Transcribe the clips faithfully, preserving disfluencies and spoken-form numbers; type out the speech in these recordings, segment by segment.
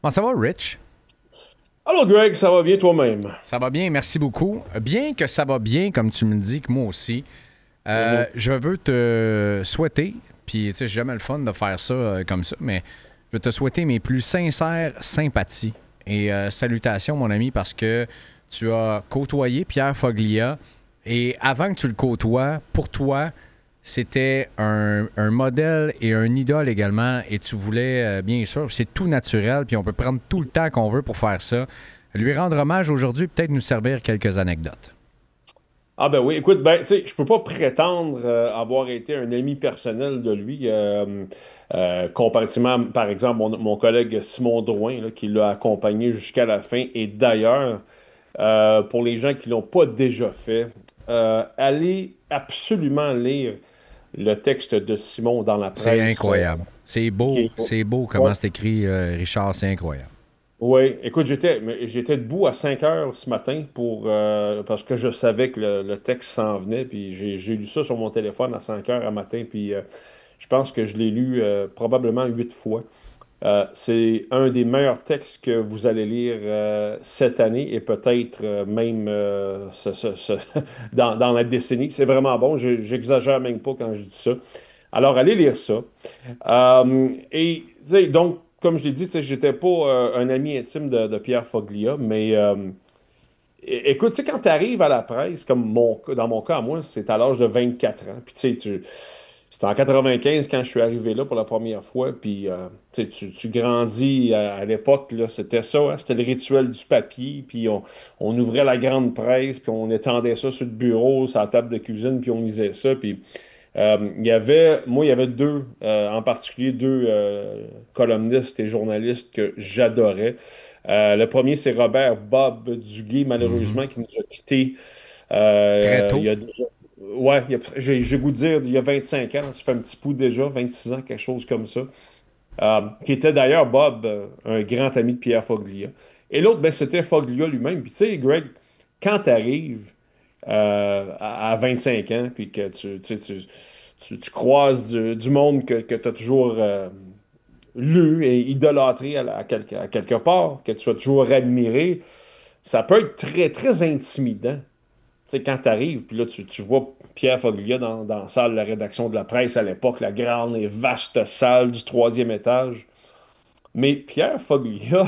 Comment ça va, Rich? Allô Greg, ça va bien toi-même? Ça va bien, merci beaucoup. Bien que ça va bien, comme tu me dis, que moi aussi, euh, Mhm. je veux te souhaiter, puis tu sais, c'est jamais le fun de faire ça euh, comme ça, mais je veux te souhaiter mes plus sincères sympathies et euh, salutations, mon ami, parce que tu as côtoyé Pierre Foglia et avant que tu le côtoies, pour toi, c'était un, un modèle et un idole également, et tu voulais, euh, bien sûr, c'est tout naturel, puis on peut prendre tout le temps qu'on veut pour faire ça. Lui rendre hommage aujourd'hui, peut-être nous servir quelques anecdotes. Ah ben oui, écoute, ben tu sais, je peux pas prétendre euh, avoir été un ami personnel de lui, euh, euh, comparativement, par exemple, mon, mon collègue Simon Drouin, là, qui l'a accompagné jusqu'à la fin. Et d'ailleurs, euh, pour les gens qui l'ont pas déjà fait, euh, allez absolument lire le texte de Simon dans la C'est presse. euh, incroyable. C'est qui beau, est- c'est beau ouais. comment c'est écrit, euh, Richard, c'est incroyable. Oui, écoute, j'étais mais j'étais debout à cinq heures ce matin pour euh, parce que je savais que le, le texte s'en venait, puis j'ai j'ai lu ça sur mon téléphone à cinq heures à matin, puis euh, je pense que je l'ai lu euh, probablement huit fois. Euh, c'est un des meilleurs textes que vous allez lire euh, cette année et peut-être euh, même euh, ce- ce- ce- dans, dans la décennie. C'est vraiment bon, je- j'exagère même pas quand je dis ça. Alors, allez lire ça. Euh, et tu sais, donc, comme je l'ai dit, tu sais, j'étais pas euh, un ami intime de, de Pierre Foglia, mais euh, é- écoute, tu sais, quand tu arrives à la presse, comme mon, cas- dans mon cas, à moi, c'est à l'âge de vingt-quatre ans. Puis tu sais, tu- c'était en quatre-vingt-quinze quand je suis arrivé là pour la première fois. Puis euh, tu sais, tu, tu grandis à, à l'époque, là, c'était ça, hein, c'était le rituel du papier. Puis on, on ouvrait la grande presse, puis on étendait ça sur le bureau, sur la table de cuisine, puis on lisait ça. Puis euh, il y avait, moi, il y avait deux, euh, en particulier deux euh, columnistes et journalistes que j'adorais. Euh, le premier, c'est Robert Bob Duguay, Mhm. malheureusement, qui nous a quittés Très euh, il tôt. y a déjà. Ouais, il y a- j'ai j'ai goût de dire, il y a vingt-cinq ans, ça fait un petit bout déjà, vingt-six ans, quelque chose comme ça. Euh, qui était d'ailleurs Bob, euh, un grand ami de Pierre Foglia. Et l'autre, ben, c'était Foglia lui-même. Puis tu sais, Greg, quand tu arrives euh, à, à vingt-cinq ans, puis que tu, tu, sais, tu, tu- tu croises du, du monde que, tu as toujours euh, lu et idolâtré à, la- à quelque, à quelque part, que tu as toujours admiré, ça peut être très, très intimidant. Tu sais, quand tu arrives, puis là, tu, tu vois Pierre Foglia dans, dans la salle de la rédaction de la presse à l'époque, la grande et vaste salle du troisième étage. Mais Pierre Foglia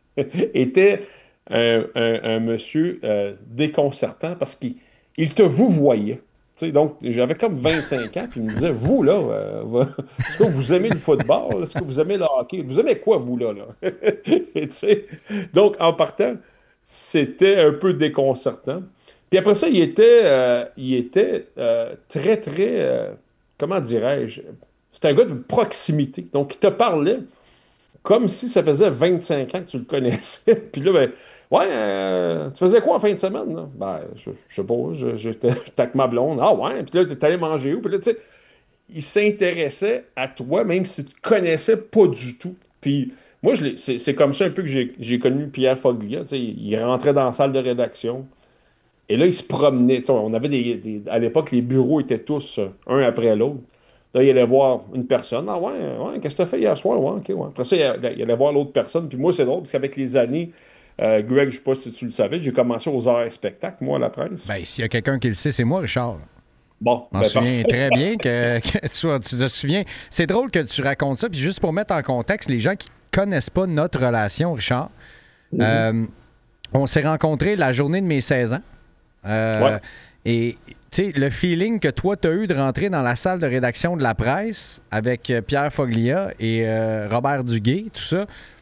était un, un- un monsieur euh, déconcertant parce qu'il il te vous voyait. Tu sais, donc, j'avais comme vingt-cinq ans, puis il me disait, vous, là, euh, va- est-ce que vous aimez le football? Est-ce que vous aimez le hockey? Vous aimez quoi, vous, là, là? Et tu sais, donc, en partant, c'était un peu déconcertant. Puis après ça, il était, euh, il était euh, très, très, euh, comment dirais-je? C'est un gars de proximité. Donc, il te parlait comme si ça faisait vingt-cinq ans que tu le connaissais. Puis là, ben, ouais, euh, tu faisais quoi en fin de semaine, là? Ben, je, je sais pas, je- j'étais j'étais avec ma blonde. Ah ouais, puis là, t'es allé manger où? Puis là, tu sais, il s'intéressait à toi, même si tu ne connaissais pas du tout. Puis moi, je l'ai- c'est c'est comme ça un peu que j'ai j'ai connu Pierre Foglia. Tu sais, il il rentrait dans la salle de rédaction. Et là, il se promenait. Tu sais, on avait des, des- à l'époque, les bureaux étaient tous euh, un après l'autre. Là, il allait voir une personne. Ah ouais, ouais, qu'est-ce que tu as fait hier soir? Ouais, ok, ouais. Après ça, il allait, il allait voir l'autre personne. Puis moi, c'est drôle, parce qu'avec les années, euh, Greg, je sais pas si tu le savais, j'ai commencé aux arts et spectacles, moi, à la presse. Ben, s'il y a quelqu'un qui le sait, c'est moi, Richard. Bon, Je m'en ben souviens parfait. très bien que, que tu, sois- tu te souviens. C'est drôle que tu racontes ça. Puis juste pour mettre en contexte, les gens qui connaissent pas notre relation, Richard, Mhm. euh, on s'est rencontrés la journée de mes seize ans. Ouais. Euh, et tu sais, le feeling que toi, tu as eu de rentrer dans la salle de rédaction de la presse avec euh, Pierre Foglia et euh, Robert Duguay, tout ça,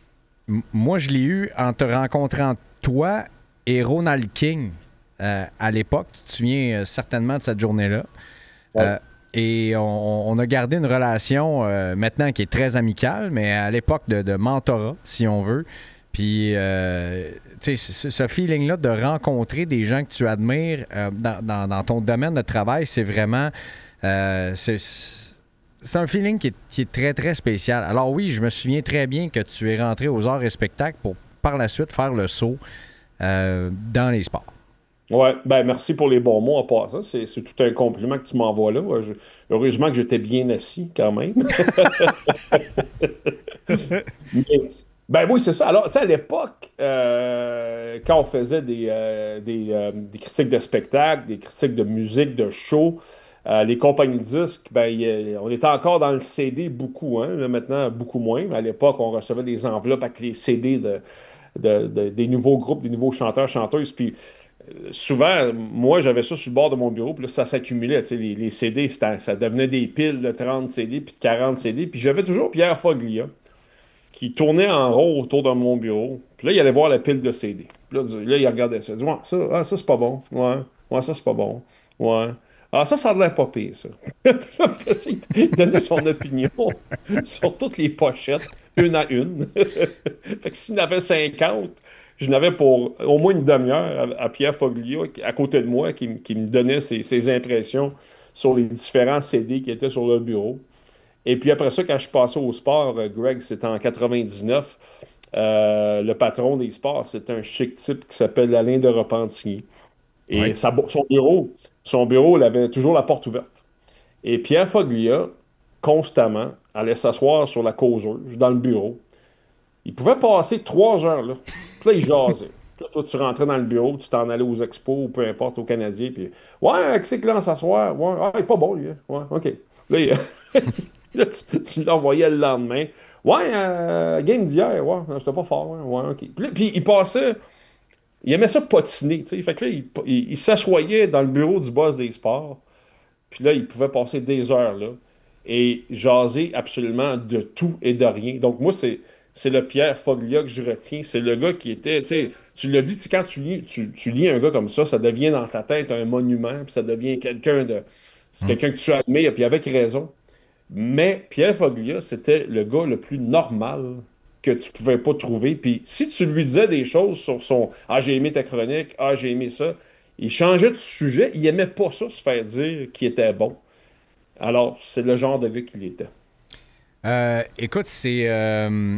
m- moi, je l'ai eu en te rencontrant toi et Ronald King euh, à l'époque. Tu te souviens euh, certainement de cette journée-là. Ouais. Euh, et on, on a gardé une relation euh, maintenant qui est très amicale, mais à l'époque de, de mentorat, si on veut. Puis, euh, tu sais, ce, ce feeling-là de rencontrer des gens que tu admires euh, dans, dans- dans ton domaine de travail, c'est vraiment. euh, c'est, c'est un feeling qui est, qui est très, très spécial. Alors, oui, je me souviens très bien que tu es rentré aux arts et spectacles pour par la suite faire le saut euh, dans les sports. Ouais, ben merci pour les bons mots en passant. C'est c'est tout un compliment que tu m'envoies là. Ouais, je- heureusement que j'étais bien assis quand même. Ben oui, c'est ça. Alors, tu sais, à l'époque, euh, quand on faisait des, euh, des, euh, des critiques de spectacle, des critiques de musique, de show, euh, les compagnies de disques, ben, il y a- on était encore dans le C D beaucoup, hein. Là, maintenant, beaucoup moins. Mais à l'époque, on recevait des enveloppes avec les C D de, de- de- des nouveaux groupes, des nouveaux chanteurs, chanteuses. Puis euh, souvent, moi, j'avais ça sur le bord de mon bureau, puis là, ça s'accumulait. Tu sais, les, les C D, c'était- ça devenait des piles de trente C D, puis de quarante C D. Puis j'avais toujours Pierre Foglia qui tournait en rond autour de mon bureau. Puis là, il allait voir la pile de C D. Puis là, là, il regardait ça. Il dit, ouais, ça, ah, ça c'est pas bon. Ouais, ouais, ça, c'est pas bon. Ouais. Ah, ça, ça a l'air pas pire, ça. Puis là, après ça, il il donnait son opinion sur toutes les pochettes, une à une. Fait que s'il y en avait cinquante, je n'avais pour au moins une demi-heure à, à Pierre Foglia, qui- à côté de moi, qui, m- qui me donnait ses, ses impressions sur les différents C D qui étaient sur le bureau. Et puis après ça, quand je suis passé au sport, euh, Greg, c'était en quatre-vingt-dix-neuf. Euh, le patron des sports, c'est un chic type qui s'appelle Alain de Repentigny. Et Oui. sa bo- son bureau, son bureau, il avait toujours la porte ouverte. Et Pierre Foglia, constamment, allait s'asseoir sur la causeuse dans le bureau. Il pouvait passer trois heures là. Puis là, il jasait. Puis là, toi, tu rentrais dans le bureau, tu t'en allais aux expos ou peu importe, aux Canadiens. Puis, ouais, qui c'est que là, s'asseoir? Ouais, ah, il est pas bon, lui, hein. Ouais, OK. Là, il- là, tu, tu l'envoyais le lendemain. Ouais, euh, game d'hier, ouais, j'étais pas fort, ouais, ouais, OK. Puis, là, puis il passait, il aimait ça potiner, tu sais. Fait que là, il, il- il s'assoyait dans le bureau du boss des sports. Puis là, il pouvait passer des heures là et jaser absolument de tout et de rien. Donc, moi, c'est, c'est le Pierre Foglia que je retiens. C'est le gars qui était, tu sais, tu l'as dit, tu sais, quand tu lis, tu, tu lis un gars comme ça, ça devient dans ta tête un monument, puis ça devient quelqu'un de. C'est Mm. quelqu'un que tu admires, puis avec raison. Mais Pierre Foglia, c'était le gars le plus normal que tu pouvais pas trouver. Puis si tu lui disais des choses sur son Ah, j'ai aimé ta chronique, Ah, j'ai aimé ça, il changeait de sujet. Il aimait pas ça, se faire dire qu'il était bon. Alors, c'est le genre de gars qu'il était. Euh, écoute, c'est. euh,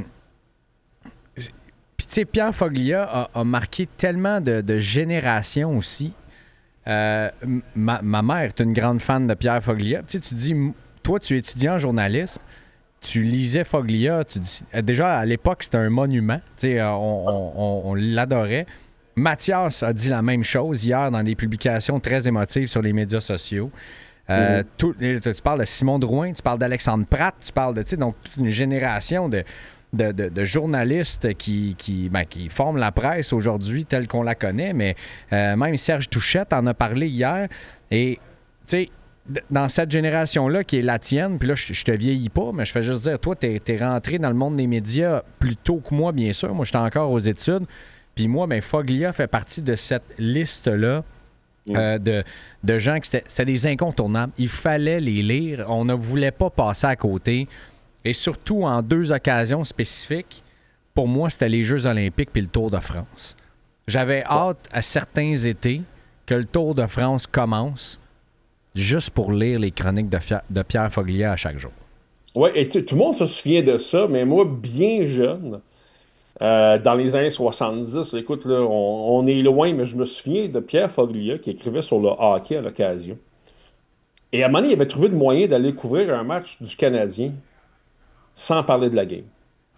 c'est- Puis, tu sais, Pierre Foglia a, a marqué tellement de, de générations aussi. Euh, m- ma, ma mère est une grande fan de Pierre Foglia. Tu sais, tu dis, m- toi, tu étudiais en journalisme, tu lisais Foglia, tu dis, euh, déjà à l'époque, c'était un monument. Tu sais, euh, on, on- on- on l'adorait. Mathias a dit la même chose hier dans des publications très émotives sur les médias sociaux. Euh, Mhm. tout- tu tu parles de Simon Drouin, tu parles d'Alexandre Pratt, tu parles de, tu sais, donc toute une génération de, de, de- de journalistes qui, qui, ben, qui forment la presse aujourd'hui telle qu'on la connaît, mais euh, même Serge Touchette en a parlé hier. Et, tu sais, d- dans cette génération-là qui est la tienne, puis là, je je te vieillis pas, mais je fais juste dire, toi, t'es es rentré dans le monde des médias plus tôt que moi, bien sûr. Moi, j'étais encore aux études. Puis moi, ben, Foglia fait partie de cette liste-là Mhm. euh, de, de gens qui c'était c'était des incontournables. Il fallait les lire. On ne voulait pas passer à côté. Et surtout en deux occasions spécifiques, pour moi, c'était les Jeux olympiques puis le Tour de France. J'avais hâte à certains étés que le Tour de France commence juste pour lire les chroniques de, Fia- de Pierre Foglia à chaque jour. Ouais, et tu- tout le monde se souvient de ça, mais moi, bien jeune, euh, dans les années soixante-dix, là, écoute, là, on, on est loin, mais je me souviens de Pierre Foglia qui écrivait sur le hockey à l'occasion. Et à un moment donné, il avait trouvé le moyen d'aller couvrir un match du Canadien sans parler de la game.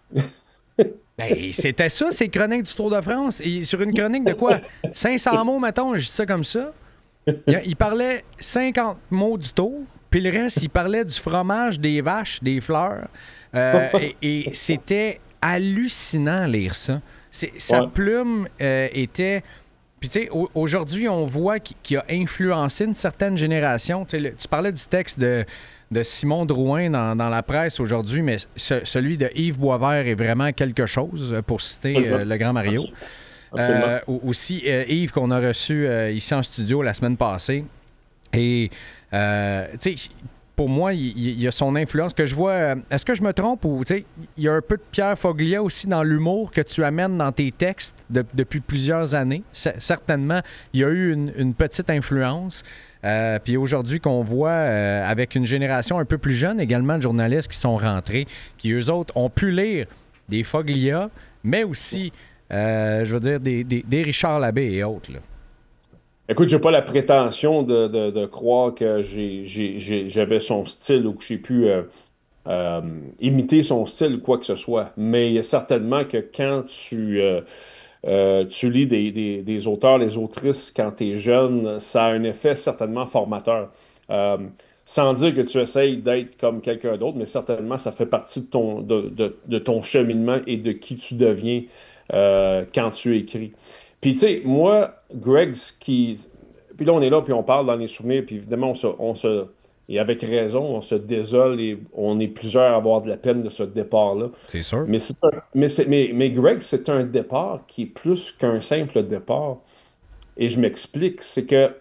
Ben, c'était ça, ces chroniques du Tour de France. Et sur une chronique de quoi? cinq cents mots, mettons, je dis ça comme ça. Il, il parlait cinquante mots du Tour, puis le reste, il parlait du fromage, des vaches, des fleurs. Euh, et et c'était hallucinant lire ça. C'est- sa Ouais. plume euh, était... Puis tu sais, au- aujourd'hui, on voit qu'il qu'il a influencé une certaine génération. Tu sais, le- tu parlais du texte de, de Simon Drouin dans, dans la presse aujourd'hui, mais ce- celui de Yves Boisvert est vraiment quelque chose, euh, pour citer euh, le grand Mario. Absolument. Euh, au- aussi, euh, Yves, qu'on a reçu euh, ici en studio la semaine passée. Et, euh, tu sais, pour moi, il, il y a son influence que je vois. euh, Est-ce que je me trompe ou, tu sais, il y a un peu de Pierre Foglia aussi dans l'humour que tu amènes dans tes textes de- depuis plusieurs années? C- certainement, il y a eu une, une petite influence. Euh, puis aujourd'hui, qu'on voit euh, avec une génération un peu plus jeune également de journalistes qui sont rentrés, qui eux autres ont pu lire des Foglia, mais aussi, euh, je veux dire, des, des- des Richard Labbé et autres, là. Écoute, j'ai pas la prétention de, de- de croire que j'ai, j'ai- j'ai- j'avais son style ou que j'ai pu euh, euh, imiter son style ou quoi que ce soit. Mais il y a certainement que quand tu, euh, euh, tu lis des, des- des auteurs, les autrices, quand tu es jeune, ça a un effet certainement formateur. Euh, Sans dire que tu essayes d'être comme quelqu'un d'autre, mais certainement ça fait partie de ton, de, de- de ton cheminement et de qui tu deviens euh, quand tu écris. Puis tu sais, moi, Greg, ce qui... Puis là, on est là, puis on parle dans les souvenirs, puis évidemment, on se, on se- et avec raison, on se désole et on est plusieurs à avoir de la peine de ce départ-là. C'est sûr. Mais, c'est un- mais, c'est- mais, mais Greg, c'est un départ qui est plus qu'un simple départ. Et je m'explique, c'est que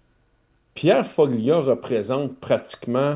Pierre Foglia représente pratiquement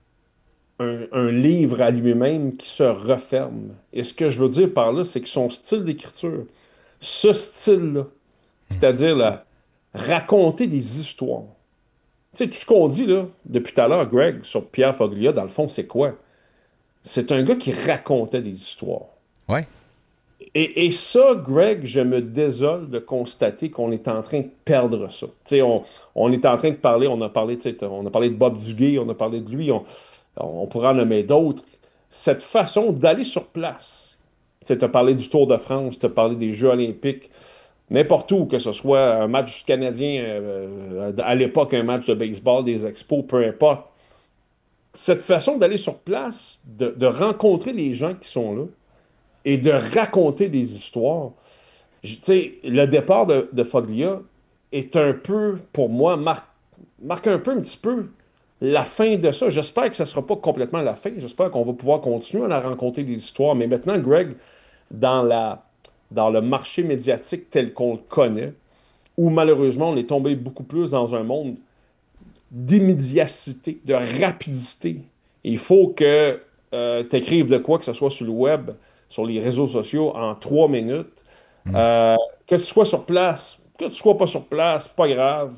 un, un livre à lui-même qui se referme. Et ce que je veux dire par là, c'est que son style d'écriture, ce style-là, c'est-à-dire là, raconter des histoires. Tu sais, tout ce qu'on dit là, depuis tout à l'heure, Greg, sur Pierre Foglia, dans le fond, c'est quoi? C'est un gars qui racontait des histoires. Ouais. Et, et ça, Greg, je me désole de constater qu'on est en train de perdre ça. Tu sais, on, on est en train de parler, on a parlé, tu sais, on a parlé de Bob Duguay, on a parlé de lui, on, on pourra en nommer d'autres. Cette façon d'aller sur place. Tu as parlé du Tour de France, tu as parlé des Jeux olympiques, n'importe où, que ce soit un match canadien, euh, à l'époque, un match de baseball, des expos, peu importe. Cette façon d'aller sur place, de, de rencontrer les gens qui sont là et de raconter des histoires. Tu sais, le départ de, de Foglia est un peu, pour moi, marque, marque un peu, un petit peu la fin de ça. J'espère que ça ne sera pas complètement la fin. J'espère qu'on va pouvoir continuer à raconter des histoires. Mais maintenant, Greg, dans la, dans le marché médiatique tel qu'on le connaît, où malheureusement, on est tombé beaucoup plus dans un monde d'immédiacité, de rapidité. Il faut que euh, tu écrives de quoi, que ce soit sur le web, sur les réseaux sociaux, en trois minutes. Mm. Euh, que tu sois sur place, que tu sois pas sur place, pas grave.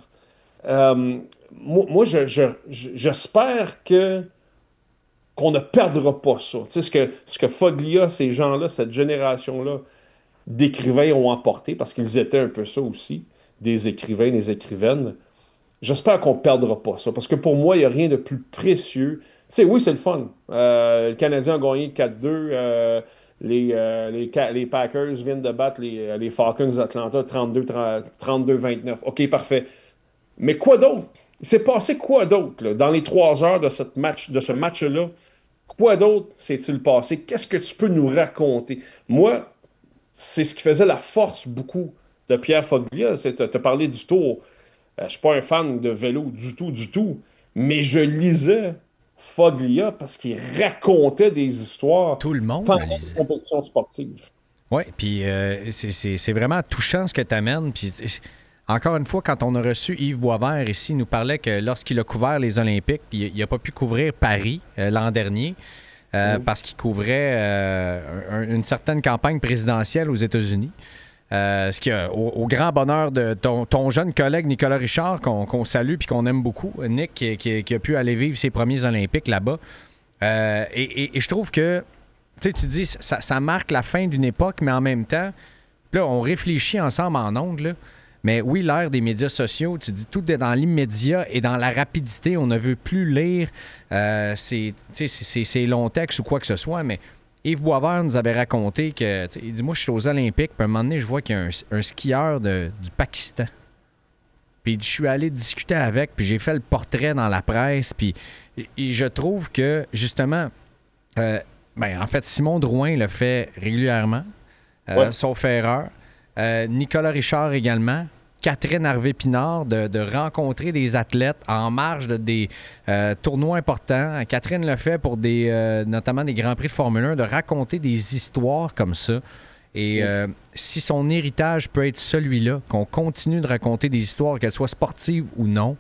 Euh, moi, moi, je- je- je- j'espère que qu'on ne perdra pas ça. Tu sais, ce que, ce que Foglia, ces gens-là, cette génération-là d'écrivains ont apporté, parce qu'ils étaient un peu ça aussi, des écrivains, des écrivaines. J'espère qu'on ne perdra pas ça, parce que pour moi, il n'y a rien de plus précieux. Tu sais, oui, c'est le fun. Euh, le Canadien a gagné quatre deux. euh, les, euh, les, Ca- les Packers viennent de battre les, euh, les Falcons d'Atlanta trente-deux trente-deux vingt-neuf. OK, parfait. Mais quoi d'autre? Il s'est passé quoi d'autre là, dans les trois heures de, cette match, de ce match-là? Quoi d'autre s'est-il passé? Qu'est-ce que tu peux nous raconter? Moi, c'est ce qui faisait la force beaucoup de Pierre Foglia. Tu as parlé du tour. Euh, je suis pas un fan de vélo du tout, du tout. Mais je lisais Foglia parce qu'il racontait des histoires Tout le monde pendant le les lisait. compétitions sportives. Oui, puis euh, c'est c'est- c'est vraiment touchant ce que tu amènes. Puis c'est- encore une fois, quand on a reçu Yves Boisvert ici, il nous parlait que lorsqu'il a couvert les Olympiques, puis il n'a pas pu couvrir Paris euh, l'an dernier, euh, Mm. parce qu'il couvrait euh, un- une certaine campagne présidentielle aux États-Unis. Euh, ce qui a, au, au grand bonheur de ton, ton jeune collègue Nicolas Richard, qu'on qu'on salue puis qu'on aime beaucoup, Nick, qui, qui- qui a pu aller vivre ses premiers Olympiques là-bas. Euh, et, et- et je trouve que, tu sais, tu dis, ça, ça marque la fin d'une époque, mais en même temps, là, on réfléchit ensemble en ondes, là. Mais oui, l'ère des médias sociaux, tu dis, tout est dans l'immédiat et dans la rapidité. On ne veut plus lire euh, ces, tu sais, ces- ces- ces longs textes ou quoi que ce soit, mais Yves Boisvert nous avait raconté que, tu sais, il dit, moi, je suis aux Olympiques, puis à un moment donné, je vois qu'il y a un, un skieur de- du Pakistan. Puis il dit, je suis allé discuter avec, puis j'ai fait le portrait dans la presse, puis et- et je trouve que, justement, euh, ben, en fait, Simon Drouin le fait régulièrement, euh, Ouais. sauf erreur. Euh, Nicolas Richard également. Catherine Harvey-Pinard, de, de rencontrer des athlètes en marge de des euh, tournois importants. Catherine le fait pour des, euh, notamment des Grands Prix de Formule un, de raconter des histoires comme ça. Et euh, si son héritage peut être celui-là, qu'on continue de raconter des histoires, qu'elles soient sportives ou non,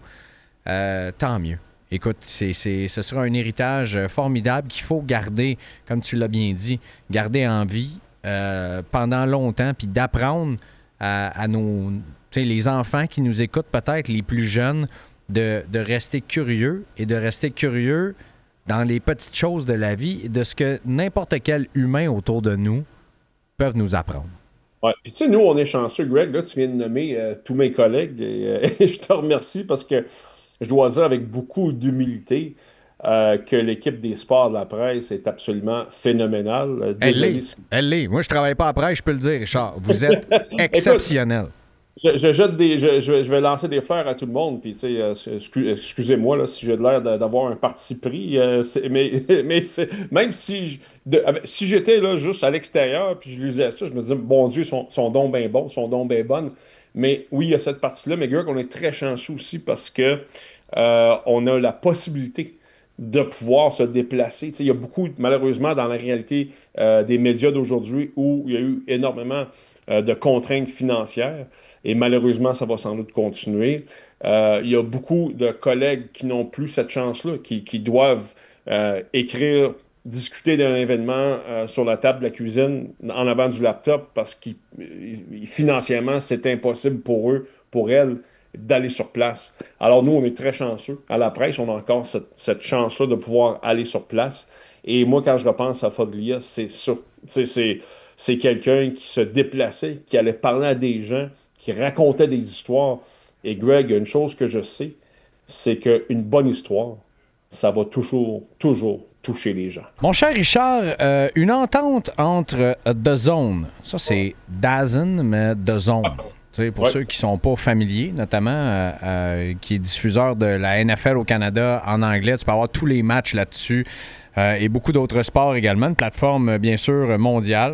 euh, tant mieux. Écoute, c'est, c'est, ce sera un héritage euh, formidable qu'il faut garder, comme tu l'as bien dit, garder en vie euh, pendant longtemps, puis d'apprendre à, à nos, tu sais, les enfants qui nous écoutent, peut-être les plus jeunes, de, de rester curieux et de rester curieux dans les petites choses de la vie et de ce que n'importe quel humain autour de nous peuvent nous apprendre. Ouais. Puis tu sais, nous, on est chanceux, Greg. Là, tu viens de nommer euh, tous mes collègues et, euh, et je te remercie parce que je dois dire avec beaucoup d'humilité, euh, que l'équipe des sports de la presse est absolument phénoménale. Euh, Elle Désolé. l'est. si- Elle l'est. Moi, je travaille pas après, je peux le dire, Richard. Vous êtes Écoute, exceptionnel. je, je jette des, je, je- je vais lancer des fleurs à tout le monde, puis tu sais, euh, excu- excusez-moi là, si j'ai l'air de- d'avoir un parti pris, euh, c'est- mais, mais c'est- même si, je- de- avec- si j'étais là juste à l'extérieur, puis je lisais ça, je me disais, bon Dieu, son, son don bien bon, son don bien bonne. Mais oui, il y a cette partie-là, mais Greg, on est très chanceux aussi parce que euh, on a la possibilité de pouvoir se déplacer. Tu sais, il y a beaucoup, malheureusement, dans la réalité euh, des médias d'aujourd'hui où il y a eu énormément euh, de contraintes financières et malheureusement, ça va sans doute continuer. Euh, il y a beaucoup de collègues qui n'ont plus cette chance-là, qui, qui doivent euh, écrire, discuter d'un événement euh, sur la table de la cuisine en avant du laptop parce que financièrement, c'est impossible pour eux, pour elles, d'aller sur place. Alors nous, on est très chanceux. À la presse, on a encore cette, cette chance-là de pouvoir aller sur place. Et moi, quand je repense à Foglia, c'est ça. Tu sais, C'est, c'est quelqu'un qui se déplaçait, qui allait parler à des gens, qui racontait des histoires. Et Greg, il y a une chose que je sais, c'est qu'une bonne histoire, ça va toujours, toujours toucher les gens. Mon cher Richard, euh, une entente entre euh, The Zone, ça c'est DAZN, mais The Zone. Tu sais, pour Ouais. ceux qui ne sont pas familiers, notamment, euh, euh, qui est diffuseur de la N F L au Canada en anglais, tu peux avoir tous les matchs là-dessus euh, et beaucoup d'autres sports également, une plateforme euh, bien sûr mondiale.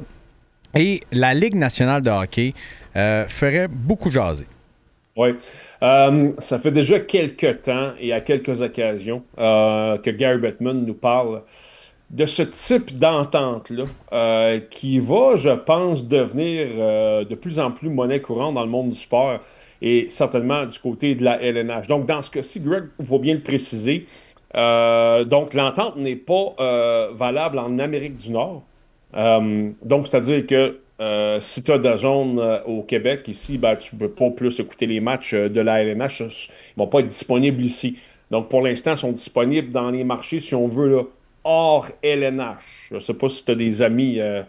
Et la Ligue nationale de hockey euh, ferait beaucoup jaser. Oui. Euh, ça fait déjà quelques temps et à quelques occasions euh, que Gary Bettman nous parle de ce type d'entente-là euh, qui va, je pense, devenir euh, de plus en plus monnaie courante dans le monde du sport et certainement du côté de la L N H. Donc, dans ce cas-ci, Greg, il faut bien le préciser. Euh, donc, l'entente n'est pas euh, valable en Amérique du Nord. Euh, donc, c'est-à-dire que euh, si tu as de zone euh, au Québec, ici, ben, tu ne peux pas plus écouter les matchs euh, de la L N H. Ils ne vont pas être disponibles ici. Donc, pour l'instant, ils sont disponibles dans les marchés, si on veut, là, hors L N H. Je ne sais pas si tu as des amis euh,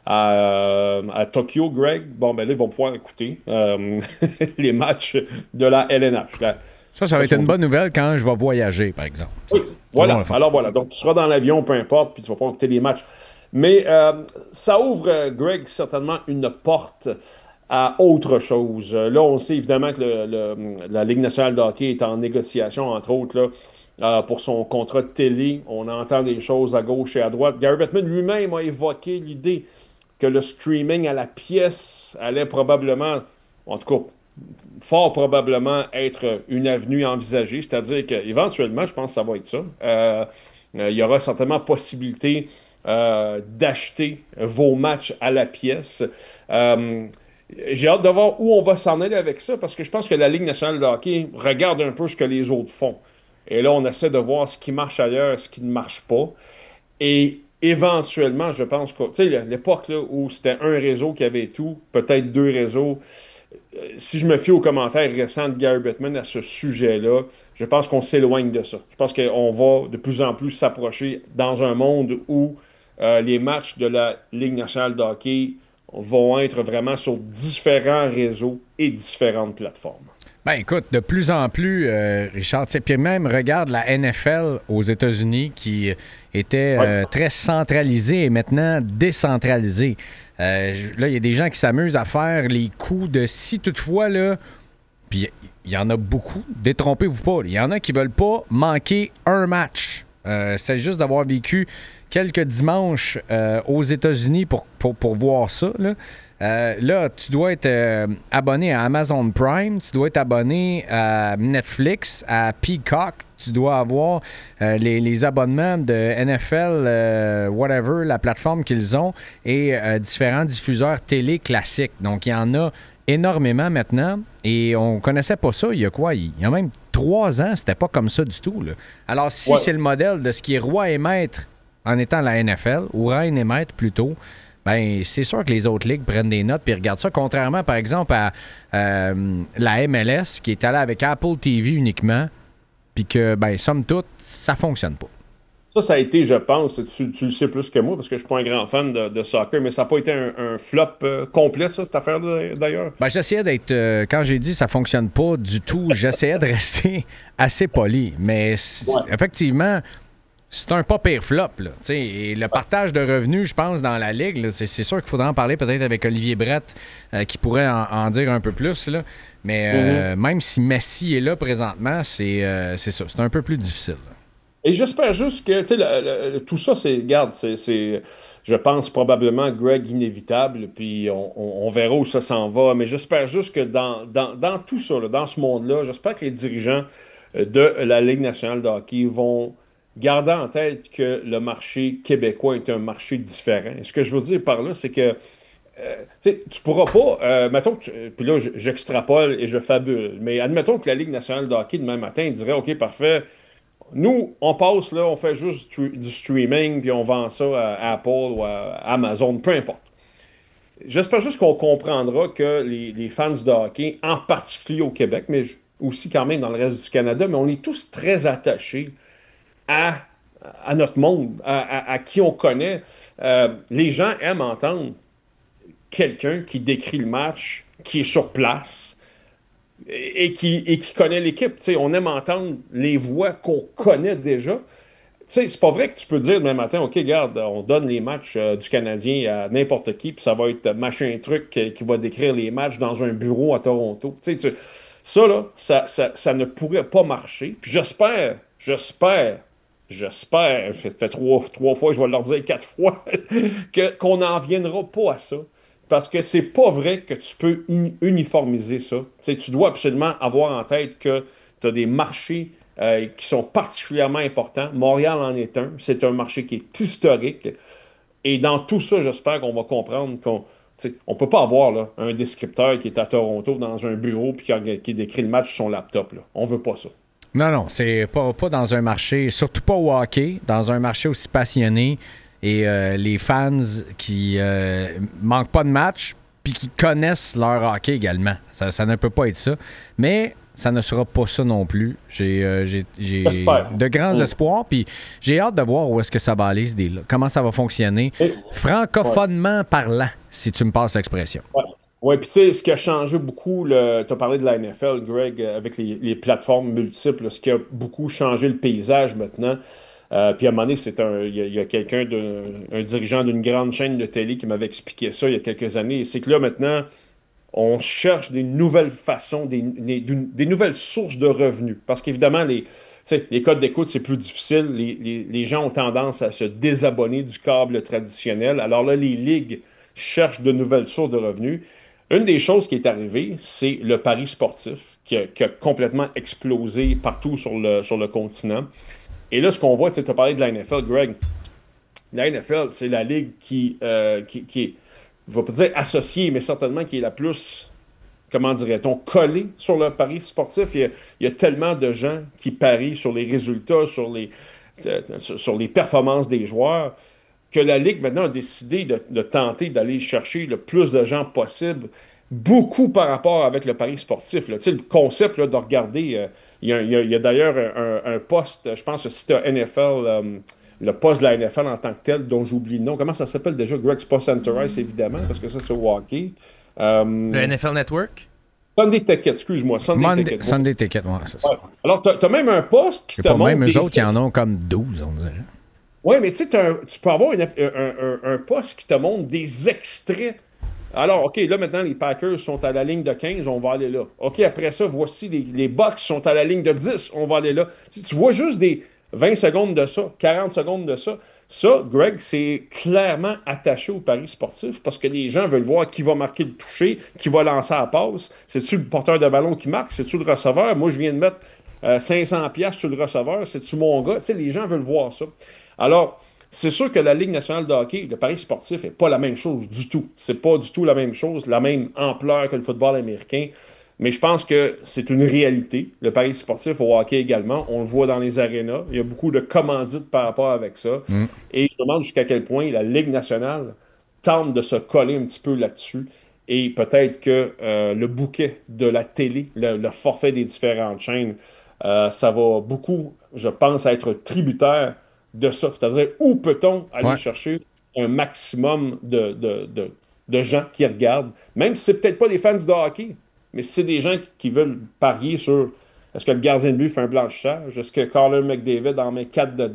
à, à Tokyo, Greg. Bon, ben là, ils vont pouvoir écouter euh, les matchs de la L N H. La- Ça, ça va être une bonne nouvelle quand je vais voyager, par exemple. Oui, voilà. le fun. Alors voilà, donc tu seras dans l'avion, peu importe, puis tu vas pas écouter les matchs. Mais euh, ça ouvre, euh, Greg, certainement une porte à autre chose. Euh, Là, on sait évidemment que le- le- la Ligue nationale de hockey est en négociation, entre autres, là, euh, pour son contrat de télé. On entend des choses à gauche et à droite. Gary Bettman lui-même a évoqué l'idée que le streaming à la pièce allait probablement, en tout cas, fort probablement être une avenue envisagée. C'est-à-dire qu'éventuellement, je pense que ça va être ça. Euh, euh, il y aura certainement possibilité euh, d'acheter vos matchs à la pièce. Euh, j'ai hâte de voir où on va s'en aller avec ça parce que je pense que la Ligue nationale de hockey regarde un peu ce que les autres font. Et là, on essaie de voir ce qui marche ailleurs, ce qui ne marche pas. Et éventuellement, je pense que, tu sais, l'époque là, où c'était un réseau qui avait tout, peut-être deux réseaux, euh, si je me fie aux commentaires récents de Gary Bettman à ce sujet-là, je pense qu'on s'éloigne de ça. Je pense qu'on va de plus en plus s'approcher dans un monde où euh, les matchs de la Ligue nationale de hockey vont être vraiment sur différents réseaux et différentes plateformes. Ben écoute, de plus en plus, euh, Richard, tu sais, puis même regarde la N F L aux États-Unis qui était euh, très centralisée et maintenant décentralisée. Euh, là, il y a des gens qui s'amusent à faire les coups de si toutefois, là, puis il y en a beaucoup, détrompez-vous pas, il y en a qui veulent pas manquer un match. Euh, c'est juste d'avoir vécu quelques dimanches euh, aux États-Unis pour, pour, pour voir ça, là. Euh, là, tu dois être euh, abonné à Amazon Prime, tu dois être abonné à Netflix, à Peacock, tu dois avoir euh, les, les abonnements de N F L, euh, whatever, la plateforme qu'ils ont, et euh, différents diffuseurs télé classiques. Donc, il y en a énormément maintenant, et on connaissait pas ça il y a quoi? Il y a même trois ans, c'était pas comme ça du tout, là. Alors, si Ouais. c'est le modèle de ce qui est roi et maître en étant la N F L, ou reine et maître plutôt, ben c'est sûr que les autres ligues prennent des notes puis regardent ça, contrairement par exemple à euh, la M L S qui est allée avec Apple T V uniquement, puis que, ben somme toute, ça fonctionne pas. Ça, ça a été, je pense, tu, tu le sais plus que moi parce que je suis pas un grand fan de, de soccer, mais ça n'a pas été un, un flop euh, complet, ça, cette affaire d'ailleurs. Ben j'essayais d'être, euh, quand j'ai dit ça fonctionne pas du tout, j'essayais de rester assez poli, mais c- Ouais. effectivement, C'est un pas pire flop, là. T'sais, et le partage de revenus, je pense, dans la Ligue, là, c'est, c'est sûr qu'il faudra en parler peut-être avec Olivier Brett, euh, qui pourrait en, en dire un peu plus, là. Mais euh, mm-hmm. même si Messi est là présentement, c'est, euh, c'est ça. C'est un peu plus difficile. Là. Et j'espère juste que, tu sais, le, le, tout ça, c'est, regarde, c'est, c'est, je pense, probablement, Greg, inévitable, puis on, on, on verra où ça s'en va, mais j'espère juste que dans, dans, dans tout ça, là, dans ce monde-là, j'espère que les dirigeants de la Ligue nationale de hockey vont garder en tête que le marché québécois est un marché différent. Et ce que je veux dire par là, c'est que euh, tu ne pourras pas, euh, mettons, puis là, j'extrapole et je fabule, mais admettons que la Ligue nationale de hockey, demain matin, dirait, OK, parfait, nous, on passe là, on fait juste du streaming, puis on vend ça à Apple ou à Amazon, peu importe. J'espère juste qu'on comprendra que les, les fans de hockey, en particulier au Québec, mais aussi quand même dans le reste du Canada, mais on est tous très attachés à, à notre monde, à, à, à qui on connaît. Euh, les gens aiment entendre quelqu'un qui décrit le match, qui est sur place et, et, qui, et qui connaît l'équipe. T'sais, on aime entendre les voix qu'on connaît déjà. T'sais, c'est pas vrai que tu peux dire demain matin, OK, regarde, on donne les matchs euh, du Canadien à n'importe qui, puis ça va être machin truc qui, qui va décrire les matchs dans un bureau à Toronto. Tu, ça, là, ça, ça, ça ne pourrait pas marcher. Puis j'espère, j'espère, j'espère, ça fait trois, trois fois, je vais leur dire quatre fois, que, qu'on n'en viendra pas à ça. Parce que c'est pas vrai que tu peux uniformiser ça. T'sais, tu dois absolument avoir en tête que tu as des marchés euh, qui sont particulièrement importants. Montréal en est un. C'est un marché qui est historique. Et dans tout ça, j'espère qu'on va comprendre qu'on on ne peut pas avoir là, un descripteur qui est à Toronto dans un bureau puis qui, qui décrit le match sur son laptop. Là. On veut pas ça. Non, non, c'est pas, pas dans un marché, surtout pas au hockey, dans un marché aussi passionné. Et euh, les fans qui euh, manquent pas de match puis qui connaissent leur hockey également. Ça, ça ne peut pas être ça. Mais ça ne sera pas ça non plus. J'ai, euh, j'ai, j'ai de grands mmh. espoirs. Puis j'ai hâte de voir où est-ce que ça va aller, ce comment ça va fonctionner. Et, francophonement ouais. parlant, si tu me passes l'expression. Ouais. Oui, puis tu sais, ce qui a changé beaucoup, tu as parlé de la N F L, Greg, avec les, les plateformes multiples, ce qui a beaucoup changé le paysage maintenant. Euh, puis à un moment donné, c'est un, il y a, il y a quelqu'un, de, un dirigeant d'une grande chaîne de télé qui m'avait expliqué ça il y a quelques années. C'est que là, maintenant, on cherche des nouvelles façons, des, des, des nouvelles sources de revenus. Parce qu'évidemment, les, les codes d'écoute, c'est plus difficile. Les, les, les gens ont tendance à se désabonner du câble traditionnel. Alors là, les ligues cherchent de nouvelles sources de revenus. Une des choses qui est arrivée, c'est le pari sportif qui a, qui a complètement explosé partout sur le, sur le continent. Et là, ce qu'on voit, tu as parlé de la N F L, Greg. La N F L, c'est la ligue qui, euh, qui, qui est, je ne vais pas dire associée, mais certainement qui est la plus, comment dirait-on, collée sur le pari sportif. Il y a, il y a tellement de gens qui parient sur les résultats, sur les, euh, sur les performances des joueurs, que la ligue maintenant a décidé de, de tenter d'aller chercher le plus de gens possible, beaucoup par rapport avec le pari sportif. Là. Tu sais, le concept là, de regarder, euh, il y a, il y a, il y a d'ailleurs un, un poste, je pense que si tu as N F L, euh, le poste de la N F L en tant que tel, dont j'oublie le nom, comment ça s'appelle déjà? Greg, c'est pas Center Ice, évidemment, parce que ça, c'est au hockey. Euh, le N F L Network? Sunday Ticket, excuse-moi. Sunday Monday, Ticket. Sunday Ticket, ouais, c'est ça. Ouais. Alors, tu as même un poste qui te pas montre... Même eux des autres, ils en ont comme douze, on dirait. Oui, mais tu sais, tu peux avoir une, un, un, un poste qui te montre des extraits. Alors, OK, là, maintenant, les Packers sont à la ligne de quinze, on va aller là. OK, après ça, voici les, les Bucks sont à la ligne de dix, on va aller là. Tu, tu vois juste des vingt secondes de ça, quarante secondes de ça. Ça, Greg, c'est clairement attaché au pari sportif parce que les gens veulent voir qui va marquer le toucher, qui va lancer la passe. C'est-tu le porteur de ballon qui marque? C'est-tu le receveur? Moi, je viens de mettre euh, cinq cents dollars sur le receveur. C'est-tu mon gars? Tu sais, les gens veulent voir ça. Alors, c'est sûr que la Ligue nationale de hockey, le pari sportif n'est pas la même chose du tout. C'est pas du tout la même chose, la même ampleur que le football américain. Mais je pense que c'est une réalité. Le pari sportif au hockey également, on le voit dans les arénas. Il y a beaucoup de commandites par rapport avec ça. Mm. Et je me demande jusqu'à quel point la Ligue nationale tente de se coller un petit peu là-dessus. Et peut-être que euh, le bouquet de la télé, le, le forfait des différentes chaînes, euh, ça va beaucoup, je pense, être tributaire de ça. C'est-à-dire, où peut-on aller ouais. chercher un maximum de, de, de, de gens qui regardent, même si c'est peut-être pas des fans de hockey, mais si c'est des gens qui, qui veulent parier sur est-ce que le gardien de but fait un blanchissage, est-ce que Connor McDavid en met quatre dedans,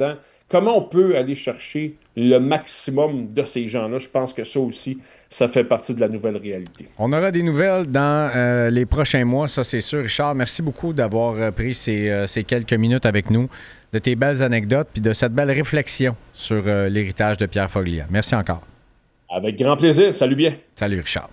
Comment on peut aller chercher le maximum de ces gens-là? Je pense que ça aussi, ça fait partie de la nouvelle réalité. On aura des nouvelles dans euh, les prochains mois, ça c'est sûr. Richard, merci beaucoup d'avoir euh, pris ces, euh, ces quelques minutes avec nous, de tes belles anecdotes puis de cette belle réflexion sur euh, l'héritage de Pierre Foglia. Merci encore. Avec grand plaisir. Salut bien. Salut Richard.